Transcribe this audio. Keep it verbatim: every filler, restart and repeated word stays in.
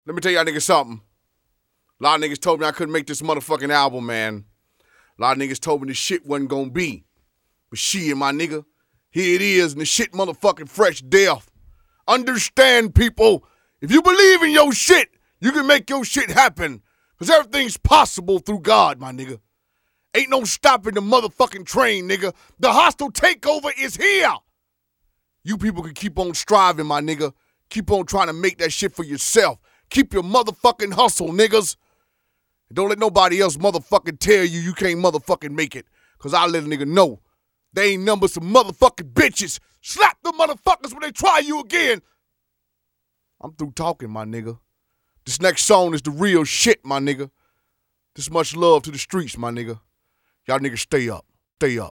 Let me tell y'all niggas something. A lot of niggas told me I couldn't make this motherfucking album, man. A lot of niggas told me this shit wasn't gonna be. But shit, my nigga, here it is, and the shit motherfucking fresh death. Understand, people, if you believe in your shit, you can make your shit happen. Because everything's possible through God, my nigga. Ain't no stopping the motherfucking train, nigga. The hostile takeover is here. You people can keep on striving, my nigga. Keep on trying to make that shit for yourself. Keep your motherfucking hustle, niggas. Don't let nobody else motherfucking tell you you can't motherfucking make it. Because I let a nigga know. They ain't number some motherfucking bitches. Slap the motherfuckers when they try you again. I'm through talking, my nigga. This next song is the real shit, my nigga. This much love to the streets, my nigga. Y'all niggas stay up. Stay up.